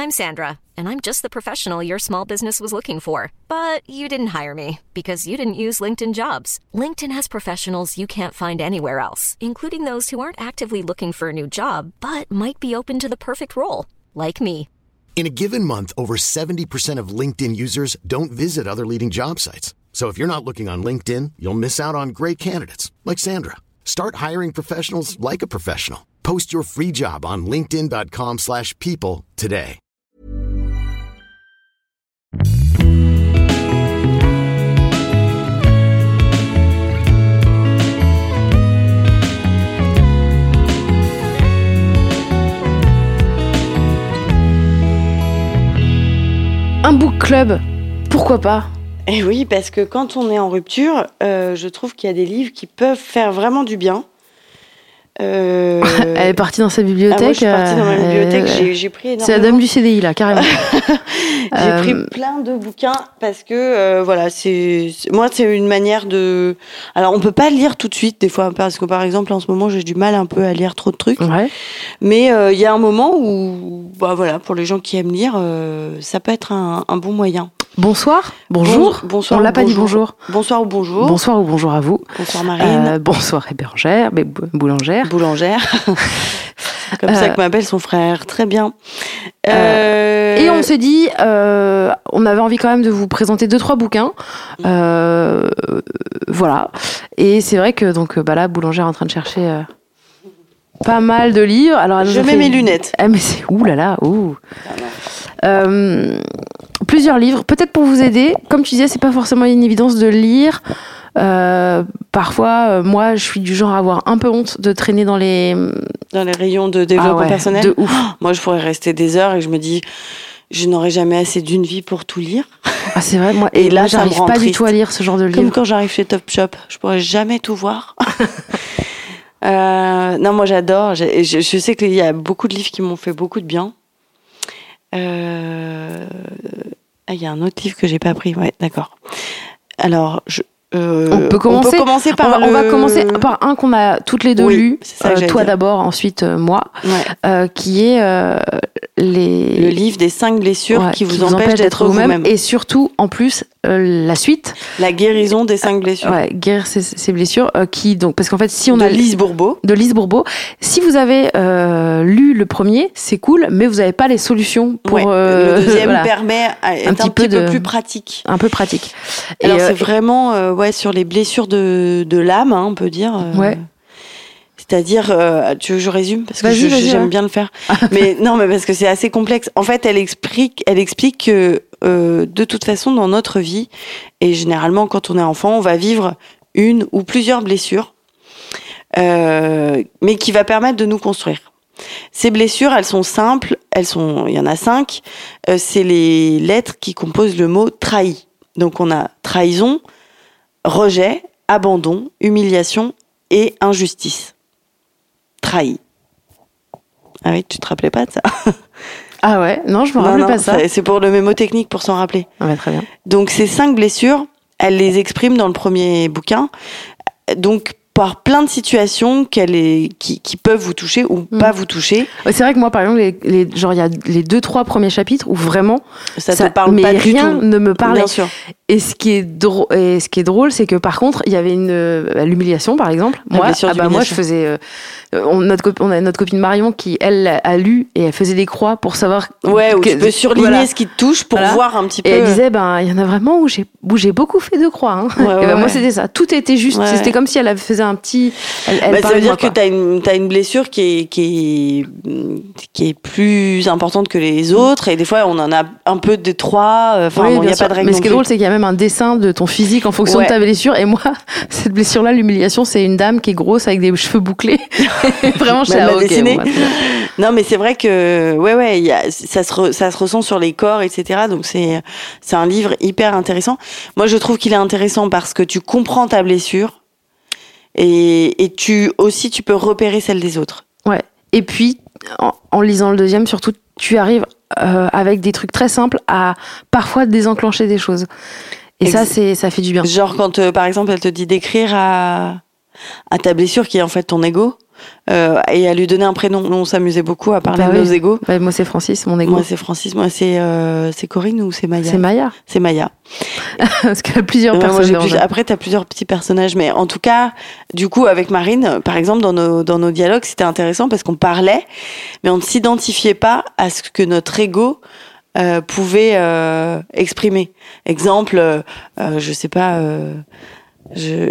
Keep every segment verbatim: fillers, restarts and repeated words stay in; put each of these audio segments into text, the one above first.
I'm Sandra, and I'm just the professional your small business was looking for. But you didn't hire me because you didn't use LinkedIn Jobs. LinkedIn has professionals you can't find anywhere else, including those who aren't actively looking for a new job, but might be open to the perfect role, like me. In a given month, over seventy percent of LinkedIn users don't visit other leading job sites. So if you're not looking on LinkedIn, you'll miss out on great candidates like Sandra. Start hiring professionals like a professional. Post your free job on linkedin.com slash people today. Un book club, pourquoi pas ? Et oui, parce que quand on est en rupture, euh, je trouve qu'il y a des livres qui peuvent faire vraiment du bien. Euh... Elle est partie dans sa bibliothèque. Ah, moi, je suis partie dans ma bibliothèque. Euh... J'ai, j'ai pris énormément. C'est la dame du C D I là, carrément. J'ai euh... pris plein de bouquins parce que euh, voilà, c'est, c'est moi c'est une manière de. Alors on peut pas lire tout de suite des fois parce que par exemple en ce moment j'ai du mal un peu à lire trop de trucs. Ouais. Mais il euh, y a un moment où bah voilà, pour les gens qui aiment lire, euh, ça peut être un, un bon moyen. Bonsoir, bonjour. Bon, bonsoir. On l'a pas dit bonjour. Bonsoir ou bonjour. Bonsoir ou bonjour à vous. Bonsoir Marine. Euh, bonsoir Hébergère, mais boulangère. Boulangère. C'est comme euh, ça que m'appelle son frère. Très bien. Euh, euh... Et on s'est dit, euh, on avait envie quand même de vous présenter deux trois bouquins. Euh, voilà. Et c'est vrai que donc bah là, Boulangère est en train de chercher. Euh, Pas mal de livres. Alors, elle je mets fait... mes lunettes. Ah, mais c'est ouh là là, ouh. Euh, plusieurs livres, peut-être pour vous aider. Comme tu disais, c'est pas forcément une évidence de lire. Euh, parfois, euh, moi, je suis du genre à avoir un peu honte de traîner dans les dans les rayons de développement ah ouais, personnel. De ouf. Oh, moi, je pourrais rester des heures et je me dis, je n'aurai jamais assez d'une vie pour tout lire. Ah, c'est vrai. Moi, et, et là, moi, j'arrive pas triste. Du tout à lire ce genre de livre. Comme quand j'arrive chez Topshop, je pourrais jamais tout voir. Euh, non, moi j'adore. Je, je, je sais qu'il y a beaucoup de livres qui m'ont fait beaucoup de bien. Euh... Ah, il y a un autre livre que j'ai pas pris. Ouais, d'accord. Alors, je, euh, on peut commencer. On peut commencer par. On va, le... on va commencer par un qu'on a toutes les deux oui, lu. C'est ça que euh, toi dire. D'abord, ensuite euh, moi. Ouais. Euh, qui est euh, les. Le livre des cinq blessures ouais, qui, vous qui vous empêchent, empêchent d'être vous-même. vous-même. Et surtout, en plus. Euh, la suite, la guérison des cinq blessures. Ouais, guérir ces, ces blessures, euh, qui donc parce qu'en fait si on de a Lise Bourbeau, de Lise Bourbeau, si vous avez euh, lu le premier, c'est cool, mais vous n'avez pas les solutions pour. Ouais, euh, le deuxième voilà. permet être un, un petit, peu, peu de, plus pratique. Un peu pratique. Alors et c'est euh, vraiment euh, ouais sur les blessures de de l'âme, hein, on peut dire. Euh, ouais. C'est-à-dire, euh, tu veux que je résume parce que vas-y, je, vas-y, j'aime ouais. bien le faire. Mais non, mais parce que c'est assez complexe. En fait, elle explique, elle explique que euh, de toute façon, dans notre vie, et généralement quand on est enfant, on va vivre une ou plusieurs blessures, euh, mais qui va permettre de nous construire. Ces blessures, elles sont simples, elles sont, il y en a cinq. Euh, c'est les lettres qui composent le mot trahi. Donc on a trahison, rejet, abandon, humiliation et injustice. Trahi. Ah oui, tu te rappelais pas de ça? Ah ouais, non, je me rappelle non, pas non, ça. C'est pour le mémotechnique pour s'en rappeler. Ah ouais, très bien. Donc ces cinq blessures, elle les exprime dans le premier bouquin. Donc par plein de situations qu'elle est, qui, qui peuvent vous toucher ou mmh. pas vous toucher. Ouais, c'est vrai que moi, par exemple, les, les, genre il y a les deux trois premiers chapitres où vraiment ça, ça te parle mais pas rien du tout. ne me parlait. Bien sûr. Et ce qui est drôle, et ce qui est drôle, c'est que par contre, il y avait une euh, l'humiliation, par exemple. La moi, ah bah moi, je faisais. Euh, on, notre copine, on a notre copine Marion qui elle a lu et elle faisait des croix pour savoir. Ouais, où que, tu peux surligner voilà. ce qui te touche pour voilà. voir un petit peu. Et elle disait, ben il y en a vraiment où j'ai où j'ai beaucoup fait de croix. Hein. Ouais, ouais, et ben ouais. moi c'était ça. Tout était juste. Ouais. C'était comme si elle faisait un petit. Elle, elle bah, ça veut dire moi, que t'as une t'as une blessure qui est qui est qui est plus importante que les autres et des fois on en a un peu de trois. Enfin, il oui, bon, y a sûr. pas de règle. Mais ce qui est drôle, c'est qu'il y a même un dessin de ton physique en fonction ouais. de ta blessure. Et moi, cette blessure-là, l'humiliation, c'est une dame qui est grosse avec des cheveux bouclés. Vraiment, je suis là, ok. Bon, non, mais c'est vrai que ouais, ouais, y a, ça se re, ça se ressent sur les corps, et cetera. Donc c'est c'est un livre hyper intéressant. Moi, je trouve qu'il est intéressant parce que tu comprends ta blessure et et tu aussi tu peux repérer celle des autres. Ouais. Et puis en, en lisant le deuxième, surtout, tu arrives euh, avec des trucs très simples à parfois désenclencher des choses. Et Ex- ça, c'est ça fait du bien. Genre quand, euh, par exemple, elle te dit d'écrire à, à ta blessure qui est en fait ton ego. euh, et à lui donner un prénom. Nous, on s'amusait beaucoup à parler bah de oui. nos égos. Bah, moi, c'est Francis, mon égo. Moi, c'est Francis. Moi, c'est, euh, c'est Corinne ou c'est Maya? C'est Maya. C'est Maya. Parce qu'il y a plusieurs personnages. Plus... Après, t'as plusieurs petits personnages. Mais en tout cas, du coup, avec Marine, par exemple, dans nos, dans nos dialogues, c'était intéressant parce qu'on parlait, mais on ne s'identifiait pas à ce que notre ego euh, pouvait euh, exprimer. Exemple, euh, je sais pas... Euh, Je,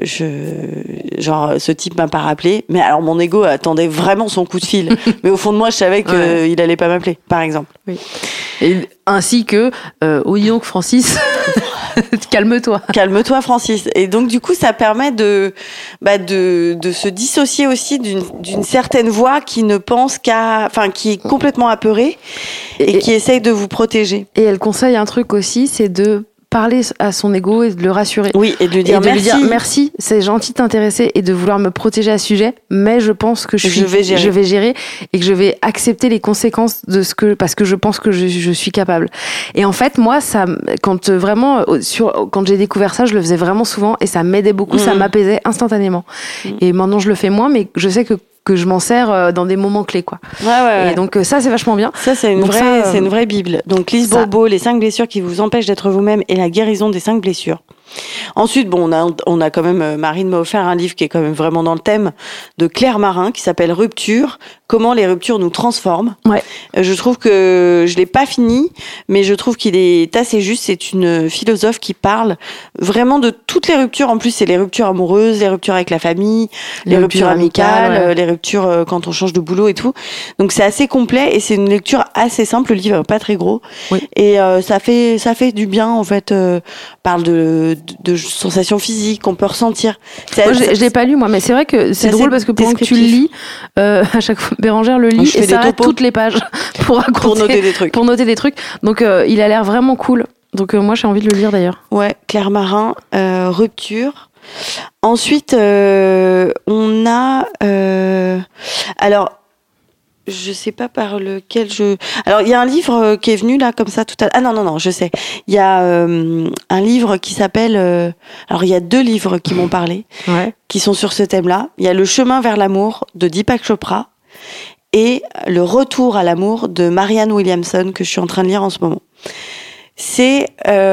je, genre, ce type m'a pas rappelé, mais alors mon ego attendait vraiment son coup de fil. Mais au fond de moi, je savais qu'il ouais. allait pas m'appeler, par exemple. Oui. Et ainsi que, euh, oui donc Francis, calme-toi. Calme-toi, Francis. Et donc du coup, ça permet de, bah, de, de se dissocier aussi d'une, d'une certaine voix qui ne pense qu'à, enfin, qui est complètement apeurée et, et qui essaye de vous protéger. Et elle conseille un truc aussi, c'est de parler à son ego et de le rassurer. Oui, et de lui dire, et de merci. Lui dire merci, c'est gentil de t'intéresser et de vouloir me protéger à ce sujet, mais je pense que je, suis, je, vais gérer. je vais gérer et que je vais accepter les conséquences de ce que, parce que je pense que je, je suis capable. Et en fait, moi, ça, quand vraiment, sur, quand j'ai découvert ça, je le faisais vraiment souvent et ça m'aidait beaucoup, mmh. ça m'apaisait instantanément. Mmh. Et maintenant, je le fais moins, mais je sais que que je m'en sers dans des moments clés, quoi. Ouais, ouais, ouais. Et donc ça, c'est vachement bien. Ça, c'est une donc vraie, ça, c'est une vraie bible. Donc Lise Bourbeau, les cinq blessures qui vous empêchent d'être vous-même et la guérison des cinq blessures. Ensuite, bon, on a, on a quand même, Marine m'a offert un livre qui est quand même vraiment dans le thème de Claire Marin, qui s'appelle Rupture, comment les ruptures nous transforment. Ouais. Je trouve que je l'ai pas fini, mais je trouve qu'il est assez juste. C'est une philosophe qui parle vraiment de toutes les ruptures. En plus, c'est les ruptures amoureuses, les ruptures avec la famille, les, les ruptures, ruptures amicales, amicales ouais. les ruptures quand on change de boulot et tout. Donc c'est assez complet et c'est une lecture assez simple. Le livre est pas très gros. Oui. Et euh, ça fait, ça fait du bien, en fait. Euh, parle de, de, de sensations physiques qu'on peut ressentir. C'est, moi, je, je l'ai pas lu, moi, mais c'est vrai que c'est, c'est drôle parce que pendant que tu le lis, euh, à chaque fois, Bérangère le lit et s'arrête toutes les pages pour raconter, pour noter des trucs. Pour noter des trucs. Donc, euh, il a l'air vraiment cool. Donc, euh, moi, j'ai envie de le lire d'ailleurs. Ouais, Claire Marin, euh, Rupture. Ensuite, euh, on a, euh, alors, je sais pas par lequel je... Alors, il y a un livre qui est venu là, comme ça, tout à l'heure. Ah non, non, non, je sais. Il y a euh, un livre qui s'appelle... Euh... Alors, il y a deux livres qui m'ont parlé, ouais. qui sont sur ce thème-là. Il y a Le chemin vers l'amour de Deepak Chopra et Le retour à l'amour de Marianne Williamson, que je suis en train de lire en ce moment. C'est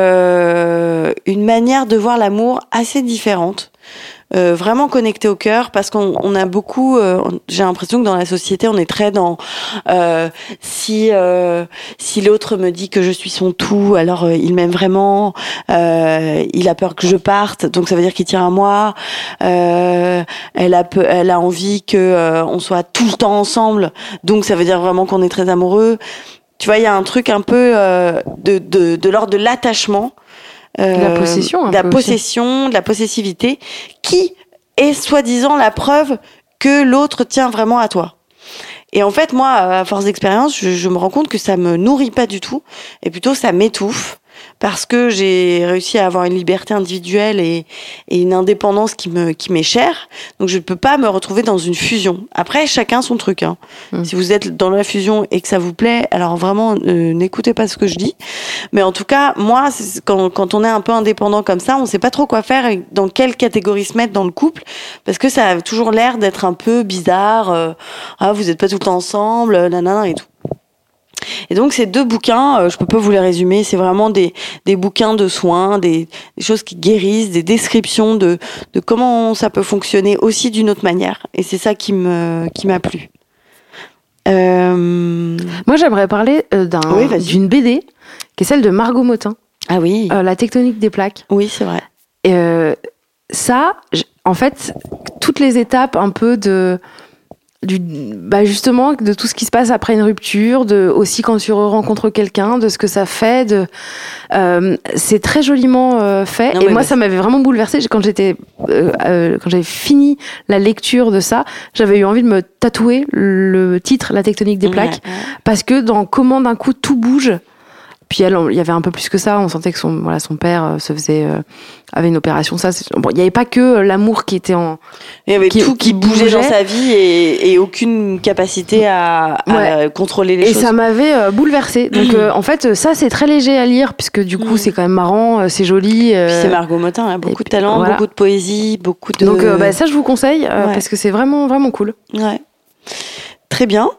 euh, une manière de voir l'amour assez différente. Euh, vraiment connecté au cœur, parce qu'on on a beaucoup euh, j'ai l'impression que dans la société on est très dans euh, si euh, si l'autre me dit que je suis son tout, alors euh, il m'aime vraiment, euh, il a peur que je parte, donc ça veut dire qu'il tient à moi, euh, elle a peu, elle a envie que euh, on soit tout le temps ensemble, donc ça veut dire vraiment qu'on est très amoureux. Tu vois, il y a un truc un peu euh, de de de l'ordre de l'attachement. Euh, de la possession, un de la peu possession, aussi. de la possessivité, qui est soi-disant la preuve que l'autre tient vraiment à toi. Et en fait, moi, à force d'expérience, je, je me rends compte que ça me nourrit pas du tout, et plutôt ça m'étouffe, parce que j'ai réussi à avoir une liberté individuelle et, et une indépendance qui me qui m'est chère. Donc je ne peux pas me retrouver dans une fusion. Après, chacun son truc. Hein. Mmh. Si vous êtes dans la fusion et que ça vous plaît, alors vraiment euh, n'écoutez pas ce que je dis. Mais en tout cas, moi, c'est, quand quand on est un peu indépendant comme ça, on sait pas trop quoi faire et dans quelle catégorie se mettre dans le couple, parce que ça a toujours l'air d'être un peu bizarre. Euh, ah, vous êtes pas tout le temps ensemble, nanana et tout. Et donc ces deux bouquins, euh, je peux pas vous les résumer, c'est vraiment des des bouquins de soins, des, des choses qui guérissent, des descriptions de de comment ça peut fonctionner aussi d'une autre manière. Et c'est ça qui me qui m'a plu. Euh... Moi, j'aimerais parler euh, d'un oui, d'une B D qui est celle de Margot Motin. Ah oui. Euh, La tectonique des plaques. Oui, c'est vrai. Et euh, ça, en fait, toutes les étapes un peu de Du, bah justement de tout ce qui se passe après une rupture, de aussi quand tu rencontres quelqu'un, de ce que ça fait, de euh, c'est très joliment euh, fait. Non, et moi, bah, ça m'avait vraiment bouleversée quand j'étais euh, euh, quand j'avais fini la lecture de ça, j'avais eu envie de me tatouer le titre La tectonique des plaques, ouais, ouais. Parce que dans comment d'un coup tout bouge. Puis elle, il y avait un peu plus que ça. On sentait que son, voilà, son père euh, se faisait, euh, avait une opération. Ça, c'est... Bon, il n'y avait pas que euh, l'amour qui était en. Il y avait qui, tout qui, qui bougeait, bougeait dans sa vie et, et aucune capacité à, à ouais. contrôler les et choses. Et ça m'avait euh, bouleversée. Donc, euh, en fait, ça, c'est très léger à lire, puisque du coup, mmh. c'est quand même marrant, euh, c'est joli. Euh... Puis c'est Margot Motin, hein, beaucoup puis, de talent, voilà. beaucoup de poésie, beaucoup de. Donc, euh, bah, ça, je vous conseille, euh, ouais. parce que c'est vraiment, vraiment cool. Ouais. Très bien.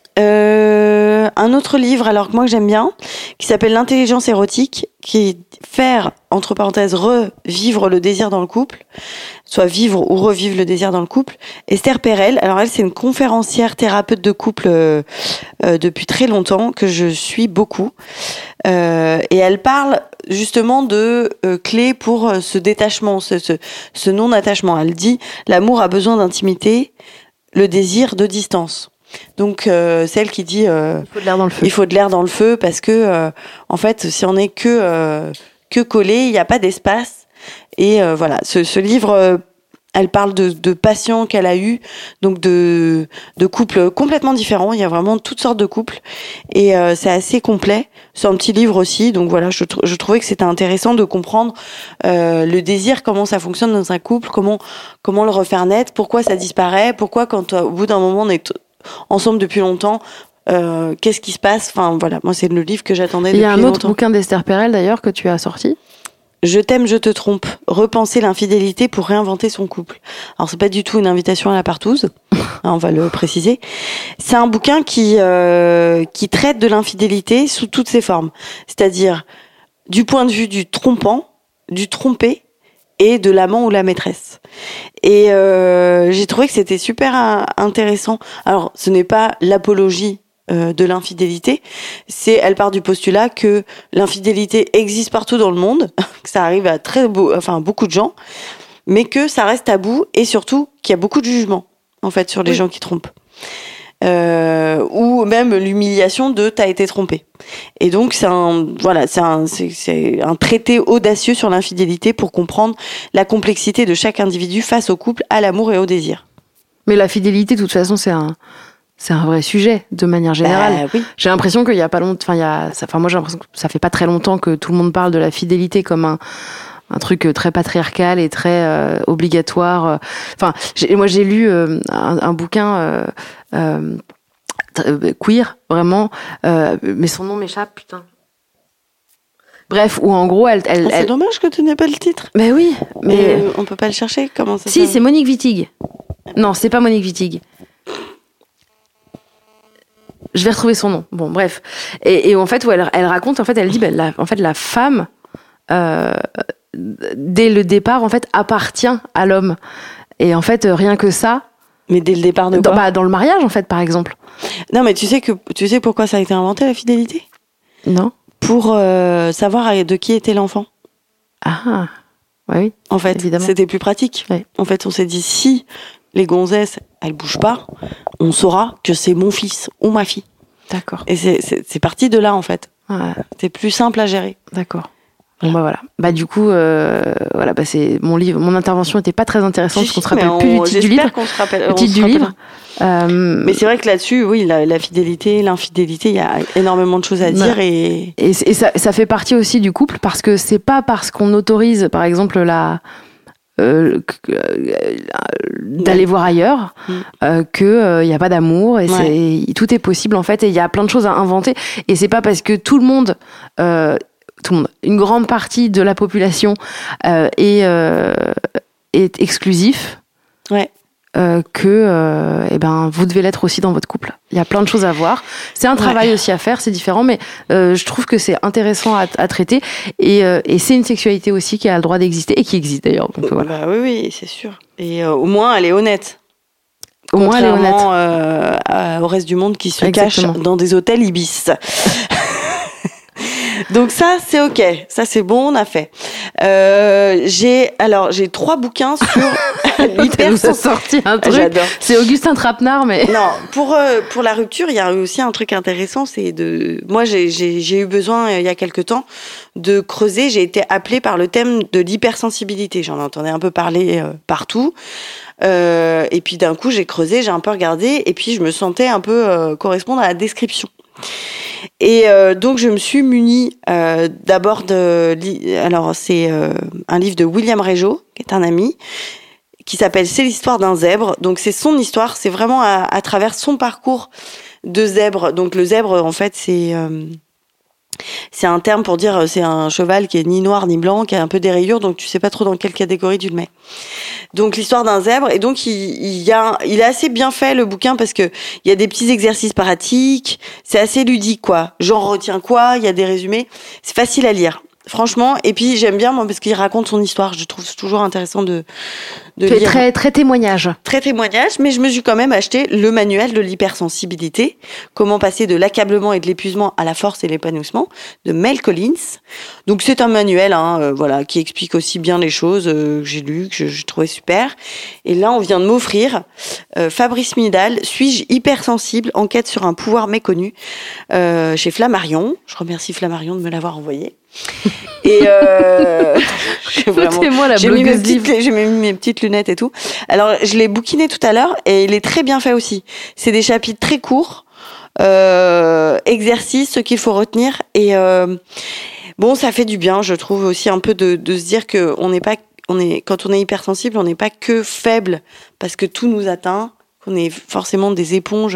Euh, un autre livre, alors que moi que j'aime bien, qui s'appelle L'intelligence érotique, qui est faire, entre parenthèses, revivre le désir dans le couple, soit vivre ou revivre le désir dans le couple. Esther Perel, alors elle c'est une conférencière thérapeute de couple euh, euh, depuis très longtemps, que je suis beaucoup, euh, et elle parle justement de euh, clés pour euh, ce détachement, ce, ce, ce non-attachement. Elle dit, l'amour a besoin d'intimité, le désir de distance. Donc euh, celle qui dit euh, il faut de l'air dans le feu. Il faut de l'air dans le feu parce que euh, en fait si on est que euh, que collé, il n'y a pas d'espace et euh, voilà, ce, ce livre euh, elle parle de, de patients qu'elle a eu, donc de de couples complètement différents, il y a vraiment toutes sortes de couples et euh, c'est assez complet. C'est un petit livre aussi, donc voilà, je je trouvais que c'était intéressant de comprendre euh, le désir, comment ça fonctionne dans un couple, comment comment le refaire naître, pourquoi ça disparaît, pourquoi quand euh, au bout d'un moment on est t- ensemble depuis longtemps, euh, qu'est-ce qui se passe, enfin voilà, moi c'est le livre que j'attendais depuis longtemps. Il y a un autre bouquin d'Esther Perel d'ailleurs que tu as sorti. Je t'aime, je te trompe. Repenser l'infidélité pour réinventer son couple. Alors c'est pas du tout une invitation à la partouze, on va le préciser. C'est un bouquin qui euh, qui traite de l'infidélité sous toutes ses formes, c'est-à-dire du point de vue du trompant, du trompé et de l'amant ou la maîtresse. Et euh, j'ai trouvé que c'était super intéressant. Alors, ce n'est pas l'apologie euh, de l'infidélité, c'est, elle part du postulat que l'infidélité existe partout dans le monde, que ça arrive à très beau, enfin beaucoup de gens, mais que ça reste tabou et surtout qu'il y a beaucoup de jugement en fait sur les oui. gens qui trompent. Euh, ou même l'humiliation de t'as été trompé. Et donc c'est un voilà, c'est un c'est, c'est un traité audacieux sur l'infidélité pour comprendre la complexité de chaque individu face au couple, à l'amour et au désir. Mais la fidélité, de toute façon, c'est un c'est un vrai sujet de manière générale. Bah, oui. J'ai l'impression qu'il y a pas longtemps, enfin il y a, enfin moi j'ai l'impression que ça fait pas très longtemps que tout le monde parle de la fidélité comme un un truc très patriarcal et très euh, obligatoire. Enfin, j'ai, moi j'ai lu euh, un, un bouquin euh, euh, queer, vraiment, euh, mais son nom m'échappe, putain. Bref, où en gros, elle... elle, ah, c'est elle... dommage que tu n'aies pas le titre. Mais oui, mais... mais on peut pas le chercher, comment ça Si, c'est Monique Wittig. Non, c'est pas Monique Wittig. Je vais retrouver son nom. Bon, bref. Et, et en fait, où elle, elle raconte, en fait, elle dit, ben, la, en fait, la femme... Euh, dès le départ, en fait, appartient à l'homme. Et en fait, rien que ça... Mais dès le départ de quoi ? Dans, bah, dans le mariage, en fait, par exemple. Non, mais tu sais, que, tu sais pourquoi ça a été inventé, la fidélité ? Non. Pour euh, savoir de qui était l'enfant. Ah, oui, en fait, évidemment. C'était plus pratique. Oui. En fait, on s'est dit, si les gonzesses, elles bougent pas, on saura que c'est mon fils ou ma fille. D'accord. Et c'est, c'est, c'est parti de là, en fait. Ouais. C'est plus simple à gérer. D'accord. Bon bah voilà. Bah du coup, euh, voilà, bah c'est mon livre, mon intervention n'était pas très intéressante parce qu'on se rappelle on, plus du titre du livre. Qu'on se rappelle, le titre du livre. Euh, mais c'est vrai que là-dessus, oui, la, la fidélité, l'infidélité, il y a énormément de choses à dire bah, et et, et ça, ça fait partie aussi du couple parce que c'est pas parce qu'on autorise, par exemple, la euh, euh, d'aller ouais. voir ailleurs mmh. euh, que il euh, y a pas d'amour et ouais. c'est tout est possible en fait et il y a plein de choses à inventer et c'est pas parce que tout le monde euh, tout le monde, une grande partie de la population euh, est, euh, est exclusif, ouais. euh, que euh, eh ben, vous devez l'être aussi dans votre couple. Il y a plein de choses à voir. C'est un travail ouais. aussi à faire, c'est différent, mais euh, je trouve que c'est intéressant à, à traiter. Et, euh, et c'est une sexualité aussi qui a le droit d'exister, et qui existe d'ailleurs. Donc, voilà. Bah, oui, oui, c'est sûr. Et euh, au moins, elle est honnête. Au moins, elle est honnête. Euh, à, au reste du monde qui se Exactement. cache dans des hôtels Ibis. Donc ça, c'est ok. Ça, c'est bon, on a fait. Euh, j'ai, alors, j'ai trois bouquins sur l'hyper... Ça sorti un truc. J'adore. C'est Augustin Trapenard, mais... Non, pour, euh, pour la rupture, il y a aussi un truc intéressant, c'est de... Moi, j'ai, j'ai, j'ai eu besoin, il y a quelque temps, de creuser. J'ai été appelée par le thème de l'hypersensibilité. J'en entendais un peu parler euh, partout. Euh, et puis, d'un coup, j'ai creusé, j'ai un peu regardé, et puis je me sentais un peu euh, correspondre à la description. Et euh, donc je me suis munie euh, d'abord de, alors c'est euh, un livre de William Régeau, qui est un ami, qui s'appelle C'est l'histoire d'un zèbre. Donc c'est son histoire, c'est vraiment à, à travers son parcours de zèbre. Donc le zèbre, en fait, c'est euh, c'est un terme pour dire c'est un cheval qui est ni noir ni blanc, qui a un peu des rayures, donc tu sais pas trop dans quelle catégorie tu le mets. Donc l'histoire d'un zèbre, et donc il, il y a, il est assez bien fait le bouquin parce que il y a des petits exercices pratiques, c'est assez ludique quoi. J'en retiens quoi, il y a des résumés, c'est facile à lire. Franchement, et puis j'aime bien moi parce qu'il raconte son histoire. Je trouve toujours intéressant de de tu lire. es très très témoignage. Très témoignage, mais je me suis quand même acheté le manuel de l'hypersensibilité, comment passer de l'accablement et de l'épuisement à la force et l'épanouissement de Mel Collins. Donc c'est un manuel, hein, euh, voilà, qui explique aussi bien les choses euh, que j'ai lu, que je, je trouvais super. Et là, on vient de m'offrir euh, Fabrice Midal, suis-je hypersensible, enquête sur un pouvoir méconnu, euh, chez Flammarion. Je remercie Flammarion de me l'avoir envoyé. Et euh, j'ai vraiment, moi la j'ai mis mes petites, j'ai mis mes petites lunettes et tout. Alors je l'ai bouquiné tout à l'heure et il est très bien fait aussi. C'est des chapitres très courts, euh, exercices, ce qu'il faut retenir et euh, bon, ça fait du bien, je trouve aussi un peu de, de se dire que on n'est pas, on est quand on est hypersensible, on n'est pas que faible parce que tout nous atteint, qu'on est forcément des éponges.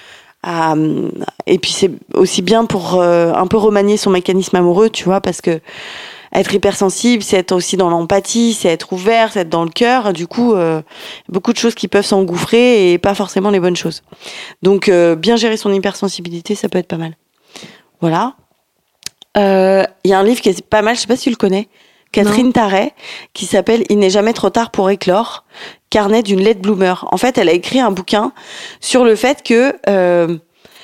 À, et puis c'est aussi bien pour euh, un peu remanier son mécanisme amoureux, tu vois, parce que être hypersensible, c'est être aussi dans l'empathie, c'est être ouvert, c'est être dans le cœur. Du coup, euh, beaucoup de choses qui peuvent s'engouffrer et pas forcément les bonnes choses. Donc, euh, bien gérer son hypersensibilité, ça peut être pas mal. Voilà. Il euh, y a un livre qui est pas mal, je sais pas si tu le connais, Catherine Tarret, qui s'appelle « Il n'est jamais trop tard pour éclore », carnet d'une late bloomer. En fait, elle a écrit un bouquin sur le fait que, euh,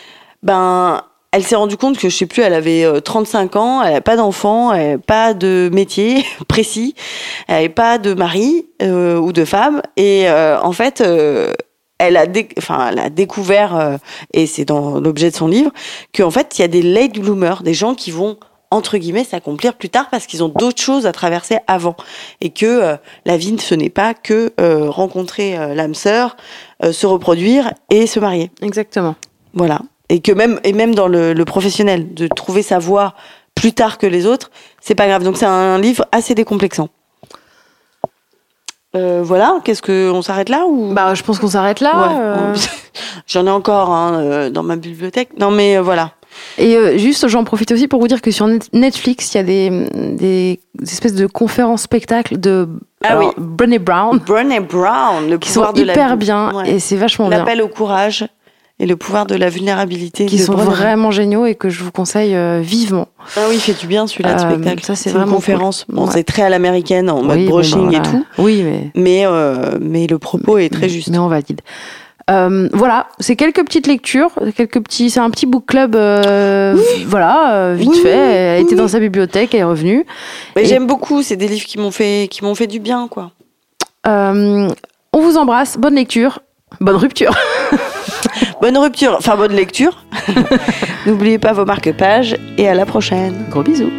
ben, elle s'est rendue compte que, je sais plus, elle avait trente-cinq ans, elle n'avait pas d'enfant, elle n'avait pas de métier précis, elle n'avait pas de mari euh, ou de femme. Et euh, en fait, euh, elle a, dé- enfin, elle a découvert, euh, et c'est dans l'objet de son livre, qu'en fait, il y a des late bloomers, des gens qui vont entre guillemets s'accomplir plus tard parce qu'ils ont d'autres choses à traverser avant et que euh, la vie ce n'est pas que euh, rencontrer euh, l'âme sœur, euh, se reproduire et se marier. Exactement. Voilà. Et que même et même dans le, le professionnel, de trouver sa voie plus tard que les autres, c'est pas grave. Donc c'est un livre assez décomplexant. Euh, voilà, qu'est-ce que on s'arrête là ou Bah, je pense qu'on s'arrête là. Ouais. Euh... J'en ai encore hein, euh, dans ma bibliothèque. Non mais euh, voilà. Et euh, juste, j'en profite aussi pour vous dire que sur Netflix, il y a des, des, des espèces de conférences spectacles de ah alors, oui. Brené Brown, Brené Brown, le qui pouvoir sont de hyper la... bien ouais. et c'est vachement bien. L'appel au courage et le pouvoir de la vulnérabilité. Qui de sont Brené. vraiment géniaux et que je vous conseille euh, vivement. Ah oui, il fait du bien celui-là de Euh, spectacle. ça, c'est c'est vraiment une conférence. cool. Bon, Ouais. c'est très à l'américaine en mode Oui, brushing bon, bah, et voilà. tout. Oui, mais Mais, euh, mais le propos est très juste. mais on valide. Euh, voilà, c'est quelques petites lectures, quelques petits, c'est un petit book club, euh, oui. voilà, euh, vite oui, fait. Elle oui, était oui. dans sa bibliothèque, elle est revenue. Mais Et, j'aime beaucoup. C'est des livres qui m'ont fait, qui m'ont fait du bien, quoi. euh, on vous embrasse, bonne lecture, bonne rupture. Bonne rupture, enfin bonne lecture. N'oubliez pas vos marque-pages et à la prochaine. Gros bisous.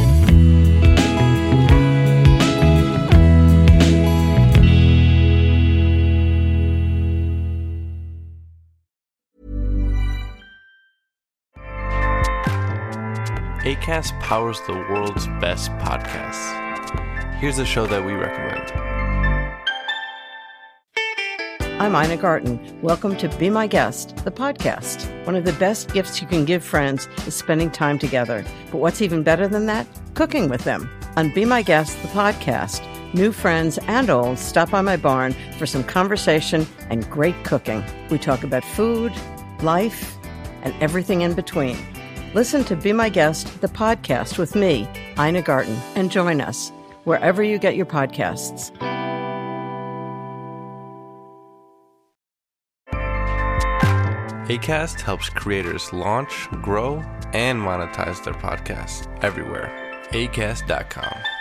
Acast powers the world's best podcasts. Here's a show that we recommend. I'm Ina Garten. Welcome to Be My Guest, the podcast. One of the best gifts you can give friends is spending time together. But what's even better than that? Cooking with them. On Be My Guest, the podcast, new friends and old stop by my barn for some conversation and great cooking. We talk about food, life, and everything in between. Listen to Be My Guest, the podcast with me, Ina Garten, and join us wherever you get your podcasts. Acast helps creators launch, grow, and monetize their podcasts everywhere. acast dot com.